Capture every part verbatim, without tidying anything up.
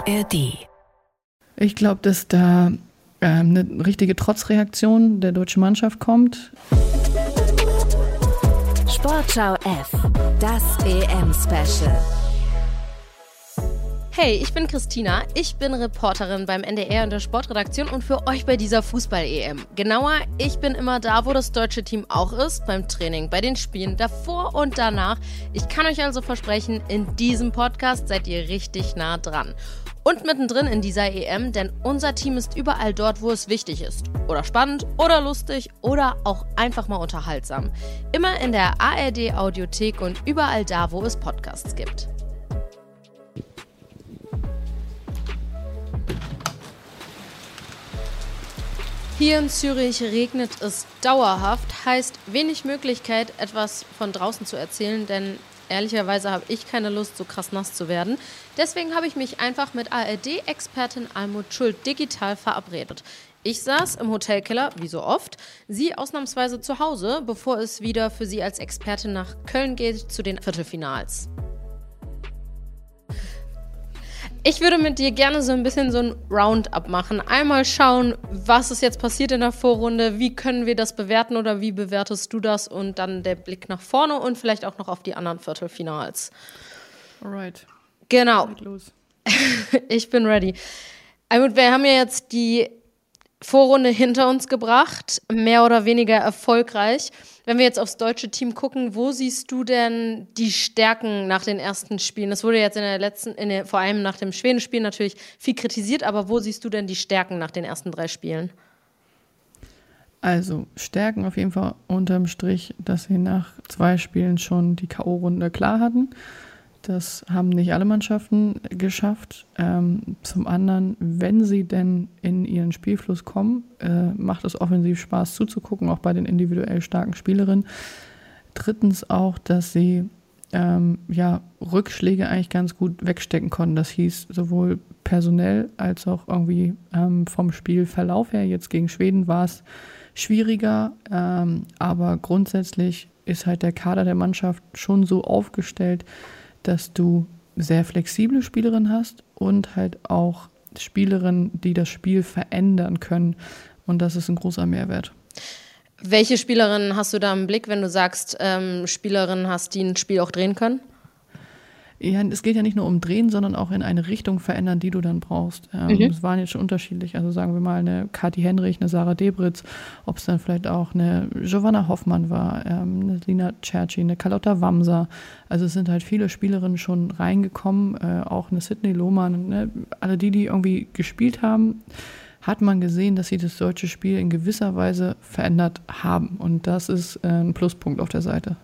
R D. Ich glaube, dass da ähm, eine richtige Trotzreaktion der deutschen Mannschaft kommt. Sportschau F, das E M-Special. Hey, ich bin Christina, ich bin Reporterin beim N D R in der Sportredaktion und für euch bei dieser Fußball-E M. Genauer, ich bin immer da, wo das deutsche Team auch ist, beim Training, bei den Spielen, davor und danach. Ich kann euch also versprechen, in diesem Podcast seid ihr richtig nah dran. Und mittendrin in dieser E M, denn unser Team ist überall dort, wo es wichtig ist. Oder spannend, oder lustig, oder auch einfach mal unterhaltsam. Immer in der A R D-Audiothek und überall da, wo es Podcasts gibt. Hier in Zürich regnet es dauerhaft, heißt wenig Möglichkeit, etwas von draußen zu erzählen, denn ehrlicherweise habe ich keine Lust, so krass nass zu werden. Deswegen habe ich mich einfach mit A R D-Expertin Almut Schuld digital verabredet. Ich saß im Hotelkeller, wie so oft, sie ausnahmsweise zu Hause, bevor es wieder für sie als Expertin nach Köln geht zu den Viertelfinals. Ich würde mit dir gerne so ein bisschen so ein Roundup machen. Einmal schauen, was ist jetzt passiert in der Vorrunde, wie können wir das bewerten oder wie bewertest du das? Und dann der Blick nach vorne und vielleicht auch noch auf die anderen Viertelfinals. Alright. Genau. Geht los. Ich bin ready. Also wir haben ja jetzt die Vorrunde hinter uns gebracht, mehr oder weniger erfolgreich. Wenn wir jetzt aufs deutsche Team gucken, wo siehst du denn die Stärken nach den ersten Spielen? Das wurde jetzt in der letzten, in der, vor allem nach dem Schweden-Spiel natürlich viel kritisiert, aber wo siehst du denn die Stärken nach den ersten drei Spielen? Also Stärken auf jeden Fall unterm Strich, dass sie nach zwei Spielen schon die K O-Runde klar hatten. Das haben nicht alle Mannschaften geschafft. Ähm, zum anderen, wenn sie denn in ihren Spielfluss kommen, äh, macht es offensiv Spaß zuzugucken, auch bei den individuell starken Spielerinnen. Drittens auch, dass sie ähm, ja, Rückschläge eigentlich ganz gut wegstecken konnten. Das hieß sowohl personell als auch irgendwie ähm, vom Spielverlauf her. Jetzt gegen Schweden war es schwieriger, ähm, aber grundsätzlich ist halt der Kader der Mannschaft schon so aufgestellt, dass du sehr flexible Spielerinnen hast und halt auch Spielerinnen, die das Spiel verändern können. Und das ist ein großer Mehrwert. Welche Spielerinnen hast du da im Blick, wenn du sagst, ähm, Spielerinnen hast, die ein Spiel auch drehen können? Ja, es geht ja nicht nur um Drehen, sondern auch in eine Richtung verändern, die du dann brauchst. Ähm, Mhm. Es waren jetzt schon unterschiedlich. Also sagen wir mal eine Kathi Henrich, eine Sarah Debritz, ob es dann vielleicht auch eine Giovanna Hoffmann war, ähm, eine Lina Cerci, eine Carlotta Wamser. Also es sind halt viele Spielerinnen schon reingekommen, äh, auch eine Sydney Lohmann. Ne? Alle die, die irgendwie gespielt haben, hat man gesehen, dass sie das deutsche Spiel in gewisser Weise verändert haben. Und das ist äh, ein Pluspunkt auf der Seite.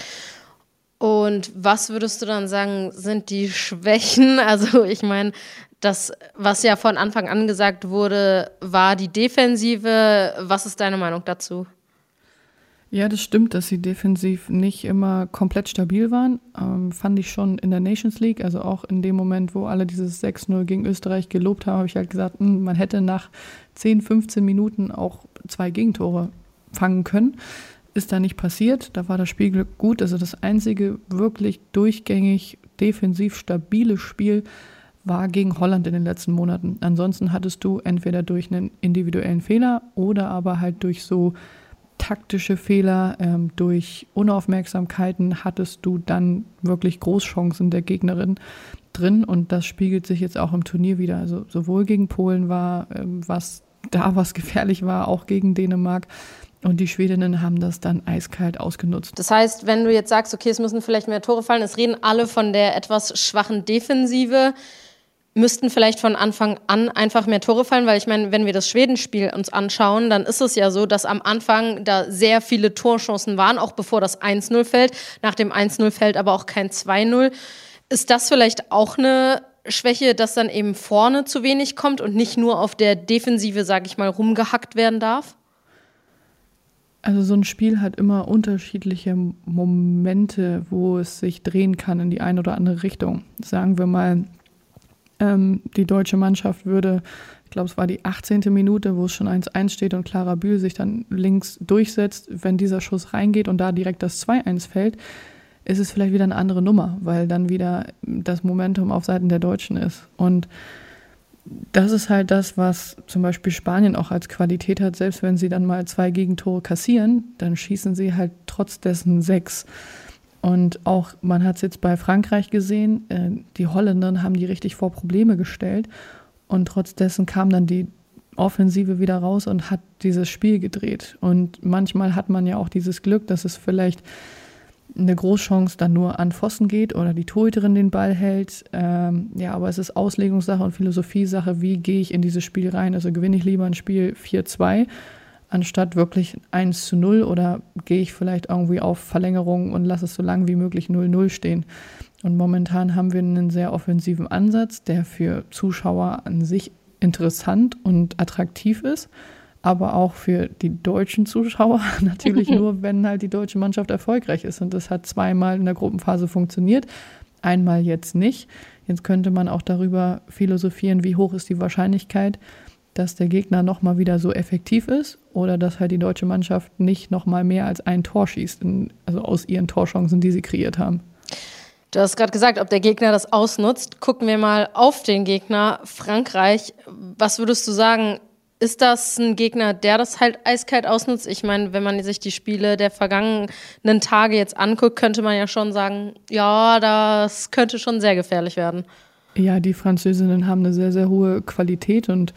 Und was würdest du dann sagen, sind die Schwächen? Also ich meine, das, was ja von Anfang an gesagt wurde, war die Defensive. Was ist deine Meinung dazu? Ja, das stimmt, dass sie defensiv nicht immer komplett stabil waren. Ähm, fand ich schon in der Nations League, also auch in dem Moment, wo alle dieses sechs null gegen Österreich gelobt haben, habe ich halt gesagt, mh, man hätte nach zehn, fünfzehn Minuten auch zwei Gegentore fangen können. Ist da nicht passiert, da war das Spielglück gut. Also das einzige wirklich durchgängig defensiv stabile Spiel war gegen Holland in den letzten Monaten. Ansonsten hattest du entweder durch einen individuellen Fehler oder aber halt durch so taktische Fehler, ähm, durch Unaufmerksamkeiten hattest du dann wirklich Großchancen der Gegnerin drin. Und das spiegelt sich jetzt auch im Turnier wieder. Also sowohl gegen Polen war, ähm, was da was gefährlich war, auch gegen Dänemark. Und die Schwedinnen haben das dann eiskalt ausgenutzt. Das heißt, wenn du jetzt sagst, okay, es müssen vielleicht mehr Tore fallen, es reden alle von der etwas schwachen Defensive, müssten vielleicht von Anfang an einfach mehr Tore fallen, weil ich meine, wenn wir das Schwedenspiel uns anschauen, dann ist es ja so, dass am Anfang da sehr viele Torchancen waren, auch bevor das eins null fällt. Nach dem eins null fällt aber auch kein zwei null. Ist das vielleicht auch eine Schwäche, dass dann eben vorne zu wenig kommt und nicht nur auf der Defensive, sage ich mal, rumgehackt werden darf? Also so ein Spiel hat immer unterschiedliche Momente, wo es sich drehen kann in die eine oder andere Richtung. Sagen wir mal, ähm, die deutsche Mannschaft würde, ich glaube es war die achtzehnte Minute, wo es schon eins eins steht und Clara Bühl sich dann links durchsetzt. Wenn dieser Schuss reingeht und da direkt das zwei eins fällt, ist es vielleicht wieder eine andere Nummer, weil dann wieder das Momentum auf Seiten der Deutschen ist. Und das ist halt das, was zum Beispiel Spanien auch als Qualität hat. Selbst wenn sie dann mal zwei Gegentore kassieren, dann schießen sie halt trotz dessen sechs. Und auch, man hat es jetzt bei Frankreich gesehen, äh, die Holländer haben die richtig vor Probleme gestellt. Und trotz dessen kam dann die Offensive wieder raus und hat dieses Spiel gedreht. Und manchmal hat man ja auch dieses Glück, dass es vielleicht eine Großchance dann nur an Pfosten geht oder die Torhüterin den Ball hält. Ähm, ja, aber es ist Auslegungssache und Philosophiesache, wie gehe ich in dieses Spiel rein. Also gewinne ich lieber ein Spiel vier zwei, anstatt wirklich eins zu null, oder gehe ich vielleicht irgendwie auf Verlängerung und lasse es so lang wie möglich null null stehen. Und momentan haben wir einen sehr offensiven Ansatz, der für Zuschauer an sich interessant und attraktiv ist, aber auch für die deutschen Zuschauer natürlich nur, wenn halt die deutsche Mannschaft erfolgreich ist. Und das hat zweimal in der Gruppenphase funktioniert, einmal jetzt nicht. Jetzt könnte man auch darüber philosophieren, wie hoch ist die Wahrscheinlichkeit, dass der Gegner nochmal wieder so effektiv ist oder dass halt die deutsche Mannschaft nicht nochmal mehr als ein Tor schießt, in, also aus ihren Torchancen, die sie kreiert haben. Du hast gerade gesagt, ob der Gegner das ausnutzt. Gucken wir mal auf den Gegner Frankreich. Was würdest du sagen, ist das ein Gegner, der das halt eiskalt ausnutzt? Ich meine, wenn man sich die Spiele der vergangenen Tage jetzt anguckt, könnte man ja schon sagen, ja, das könnte schon sehr gefährlich werden. Ja, die Französinnen haben eine sehr, sehr hohe Qualität, und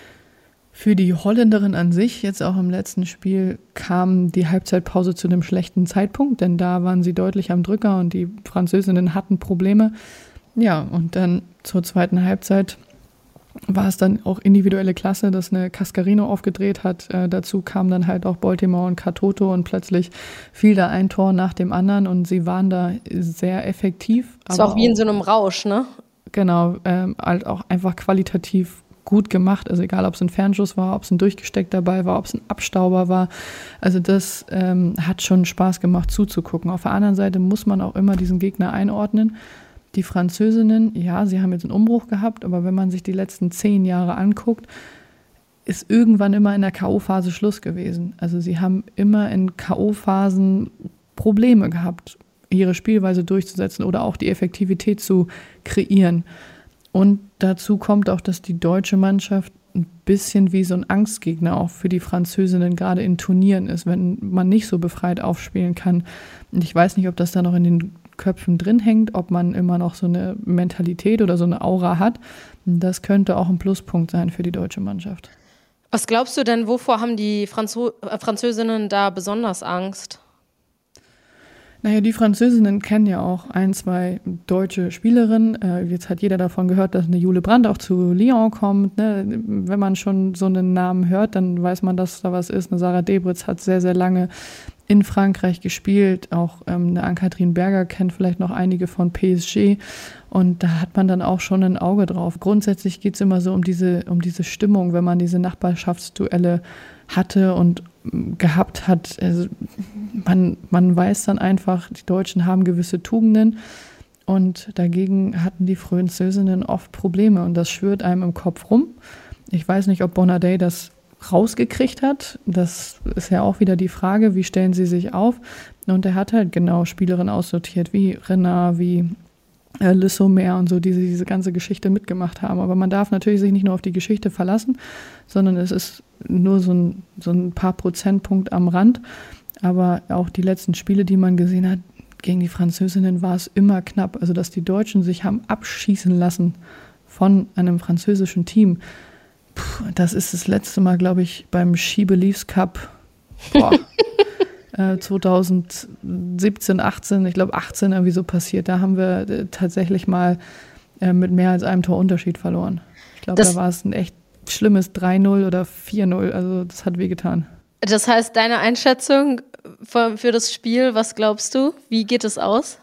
für die Holländerin an sich, jetzt auch im letzten Spiel, kam die Halbzeitpause zu einem schlechten Zeitpunkt, denn da waren sie deutlich am Drücker und die Französinnen hatten Probleme. Ja, und dann zur zweiten Halbzeit war es dann auch individuelle Klasse, dass eine Cascarino aufgedreht hat. Äh, dazu kamen dann halt auch Baltimore und Katoto, und plötzlich fiel da ein Tor nach dem anderen und sie waren da sehr effektiv. Das war auch wie in so einem Rausch, ne? Genau, ähm, halt auch einfach qualitativ gut gemacht. Also egal, ob es ein Fernschuss war, ob es ein durchgesteckter Ball war, ob es ein Abstauber war. Also das ähm, hat schon Spaß gemacht zuzugucken. Auf der anderen Seite muss man auch immer diesen Gegner einordnen. Die Französinnen, ja, sie haben jetzt einen Umbruch gehabt, aber wenn man sich die letzten zehn Jahre anguckt, ist irgendwann immer in der K O-Phase Schluss gewesen. Also sie haben immer in K O-Phasen Probleme gehabt, ihre Spielweise durchzusetzen oder auch die Effektivität zu kreieren. Und dazu kommt auch, dass die deutsche Mannschaft ein bisschen wie so ein Angstgegner auch für die Französinnen gerade in Turnieren ist, wenn man nicht so befreit aufspielen kann. Und ich weiß nicht, ob das da noch in den Köpfen drin hängt, ob man immer noch so eine Mentalität oder so eine Aura hat. Das könnte auch ein Pluspunkt sein für die deutsche Mannschaft. Was glaubst du denn, wovor haben die Franzo- äh, Französinnen da besonders Angst? Naja, die Französinnen kennen ja auch ein, zwei deutsche Spielerinnen. Äh, jetzt hat jeder davon gehört, dass eine Jule Brandt auch zu Lyon kommt. Ne? Wenn man schon so einen Namen hört, dann weiß man, dass da was ist. Eine Sarah Debritz hat sehr, sehr lange in Frankreich gespielt. Auch ähm, eine Ann-Kathrin Berger kennt vielleicht noch einige von P S G. Und da hat man dann auch schon ein Auge drauf. Grundsätzlich geht es immer so um diese, um diese Stimmung, wenn man diese Nachbarschaftsduelle hatte und gehabt hat. Also man, man weiß dann einfach, die Deutschen haben gewisse Tugenden, und dagegen hatten die Französinnen oft Probleme, und das schwirrt einem im Kopf rum. Ich weiß nicht, ob Bonadei das rausgekriegt hat. Das ist ja auch wieder die Frage, wie stellen sie sich auf? Und er hat halt genau Spielerinnen aussortiert, wie Renard, wie äh, Le Sommer und so, die diese ganze Geschichte mitgemacht haben. Aber man darf natürlich sich nicht nur auf die Geschichte verlassen, sondern es ist nur so ein, so ein paar Prozentpunkt am Rand. Aber auch die letzten Spiele, die man gesehen hat, gegen die Französinnen, war es immer knapp. Also dass die Deutschen sich haben abschießen lassen von einem französischen Team, puh, das ist das letzte Mal, glaube ich, beim She Believes Cup boah, äh, zwanzig siebzehn, achtzehn, ich glaube achtzehn irgendwie so passiert. Da haben wir äh, tatsächlich mal äh, mit mehr als einem Torunterschied verloren. Ich glaube, da war es ein echt schlimmes drei null oder vier null, also das hat wehgetan. Das heißt, deine Einschätzung für, für das Spiel, was glaubst du? Wie geht es aus?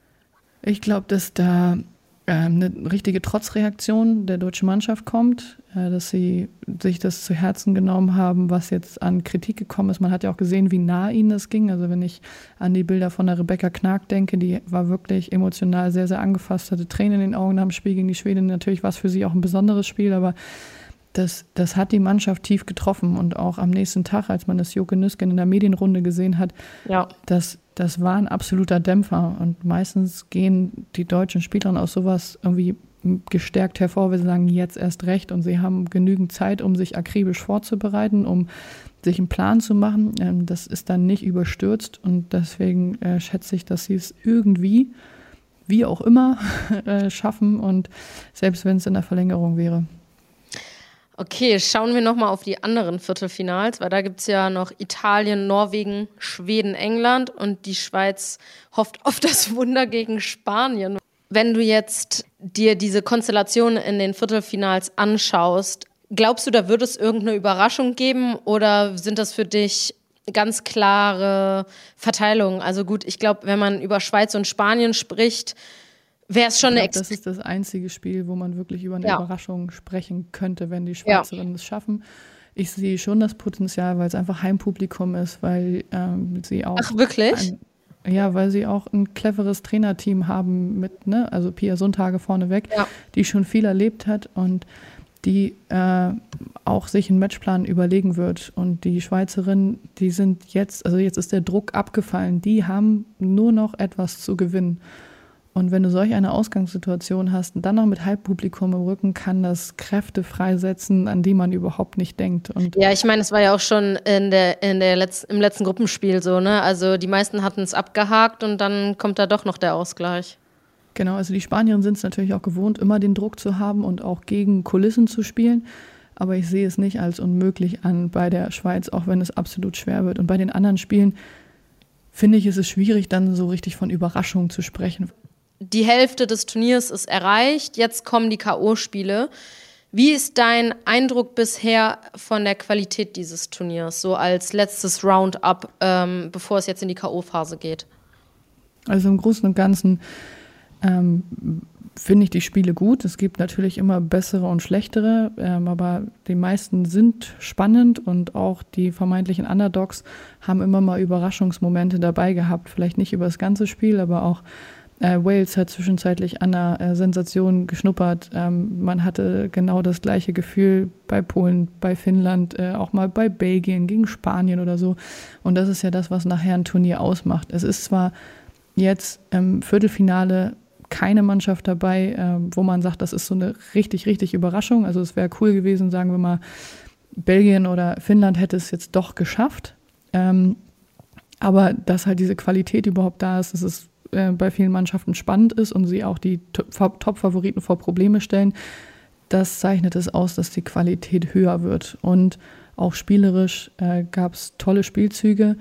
Ich glaube, dass da äh, eine richtige Trotzreaktion der deutschen Mannschaft kommt, äh, dass sie sich das zu Herzen genommen haben, was jetzt an Kritik gekommen ist. Man hat ja auch gesehen, wie nah ihnen das ging. Also wenn ich an die Bilder von der Rebecca Knag denke, die war wirklich emotional sehr, sehr angefasst, hatte Tränen in den Augen nach dem Spiel gegen die Schweden. Natürlich war es für sie auch ein besonderes Spiel, aber Das, das hat die Mannschaft tief getroffen, und auch am nächsten Tag, als man das Joke Nüsken in der Medienrunde gesehen hat, ja. das, das war ein absoluter Dämpfer, und meistens gehen die deutschen Spielerinnen aus sowas irgendwie gestärkt hervor. Wir sagen jetzt erst recht und sie haben genügend Zeit, um sich akribisch vorzubereiten, um sich einen Plan zu machen. Ähm, das ist dann nicht überstürzt und deswegen äh, schätze ich, dass sie es irgendwie, wie auch immer, äh, schaffen und selbst wenn es in der Verlängerung wäre. Okay, schauen wir nochmal auf die anderen Viertelfinals, weil da gibt es ja noch Italien, Norwegen, Schweden, England und die Schweiz hofft auf das Wunder gegen Spanien. Wenn du jetzt dir diese Konstellation in den Viertelfinals anschaust, glaubst du, da wird es irgendeine Überraschung geben oder sind das für dich ganz klare Verteilungen? Also gut, ich glaube, wenn man über Schweiz und Spanien spricht, wäre es schon eine Ex- Das ist das einzige Spiel, wo man wirklich über eine ja. Überraschung sprechen könnte, wenn die Schweizerinnen es ja. schaffen. Ich sehe schon das Potenzial, weil es einfach Heimpublikum ist, weil ähm, sie auch... Ach, wirklich? Ein, ja, weil sie auch ein cleveres Trainerteam haben mit, ne, also Pia Sundhage vorneweg, ja. die schon viel erlebt hat und die äh, auch sich einen Matchplan überlegen wird. Und die Schweizerinnen, die sind jetzt, also jetzt ist der Druck abgefallen, die haben nur noch etwas zu gewinnen. Und wenn du solch eine Ausgangssituation hast und dann noch mit Halbpublikum im Rücken, kann das Kräfte freisetzen, an die man überhaupt nicht denkt. Und ja, ich meine, es war ja auch schon in der, in der Letz-, im letzten Gruppenspiel so, ne? Also die meisten hatten es abgehakt und dann kommt da doch noch der Ausgleich. Genau, also die Spanierinnen sind es natürlich auch gewohnt, immer den Druck zu haben und auch gegen Kulissen zu spielen. Aber ich sehe es nicht als unmöglich an bei der Schweiz, auch wenn es absolut schwer wird. Und bei den anderen Spielen finde ich, ist es schwierig, dann so richtig von Überraschung zu sprechen. Die Hälfte des Turniers ist erreicht, jetzt kommen die K O-Spiele. Wie ist dein Eindruck bisher von der Qualität dieses Turniers, so als letztes Roundup, ähm, bevor es jetzt in die K O-Phase geht? Also im Großen und Ganzen ähm, finde ich die Spiele gut. Es gibt natürlich immer bessere und schlechtere, ähm, aber die meisten sind spannend und auch die vermeintlichen Underdogs haben immer mal Überraschungsmomente dabei gehabt. Vielleicht nicht über das ganze Spiel, aber auch Äh, Wales hat zwischenzeitlich an einer äh, Sensation geschnuppert. Ähm, man hatte genau das gleiche Gefühl bei Polen, bei Finnland, äh, auch mal bei Belgien gegen Spanien oder so. Und das ist ja das, was nachher ein Turnier ausmacht. Es ist zwar jetzt im Viertelfinale keine Mannschaft dabei, äh, wo man sagt, das ist so eine richtig, richtig Überraschung. Also es wäre cool gewesen, sagen wir mal, Belgien oder Finnland hätte es jetzt doch geschafft. Ähm, aber dass halt diese Qualität überhaupt da ist, das ist bei vielen Mannschaften spannend ist und sie auch die Top-Favoriten vor Probleme stellen, das zeichnet es aus, dass die Qualität höher wird. Und auch spielerisch äh, gab es tolle Spielzüge.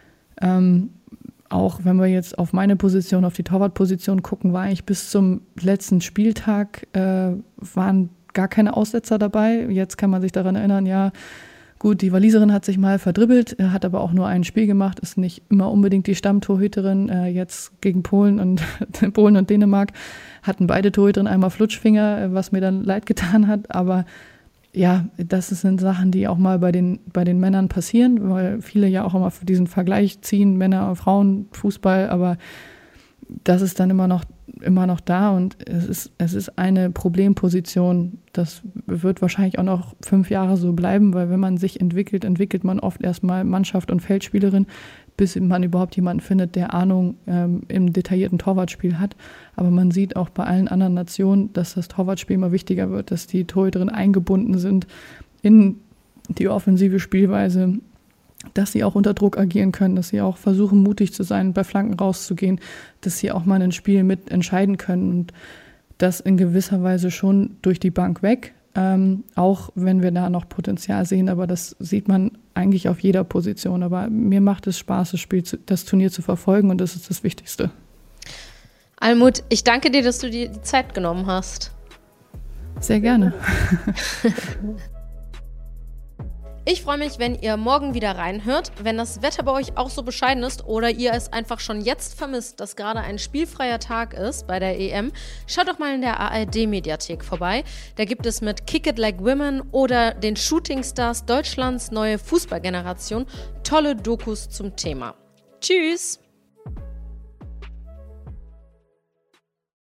Ähm, auch wenn wir jetzt auf meine Position, auf die Torwartposition gucken, war eigentlich bis zum letzten Spieltag äh, waren gar keine Aussetzer dabei. Jetzt kann man sich daran erinnern, ja, gut, die Waliserin hat sich mal verdribbelt, hat aber auch nur ein Spiel gemacht, ist nicht immer unbedingt die Stammtorhüterin. Äh, jetzt gegen Polen und Polen und Dänemark hatten beide Torhüterinnen einmal Flutschfinger, was mir dann leid getan hat. Aber ja, das sind Sachen, die auch mal bei den, bei den Männern passieren, weil viele ja auch immer für diesen Vergleich ziehen, Männer und Frauen, Fußball, aber das ist dann immer noch, immer noch da und es ist, es ist eine Problemposition. Das wird wahrscheinlich auch noch fünf Jahre so bleiben, weil wenn man sich entwickelt, entwickelt man oft erstmal Mannschaft und Feldspielerin, bis man überhaupt jemanden findet, der Ahnung ähm, im detaillierten Torwartspiel hat. Aber man sieht auch bei allen anderen Nationen, dass das Torwartspiel immer wichtiger wird, dass die Torhüterinnen eingebunden sind in die offensive Spielweise, dass sie auch unter Druck agieren können, dass sie auch versuchen, mutig zu sein, bei Flanken rauszugehen, dass sie auch mal ein Spiel mit entscheiden können und das in gewisser Weise schon durch die Bank weg, ähm, auch wenn wir da noch Potenzial sehen, aber das sieht man eigentlich auf jeder Position. Aber mir macht es Spaß, das Spiel, zu, das Turnier zu verfolgen und das ist das Wichtigste. Almut, ich danke dir, dass du dir die Zeit genommen hast. Sehr gerne. Ich freue mich, wenn ihr morgen wieder reinhört. Wenn das Wetter bei euch auch so bescheiden ist oder ihr es einfach schon jetzt vermisst, dass gerade ein spielfreier Tag ist bei der E M, schaut doch mal in der A R D-Mediathek vorbei. Da gibt es mit Kick It Like Women oder den Shooting Stars Deutschlands neue Fußballgeneration tolle Dokus zum Thema. Tschüss!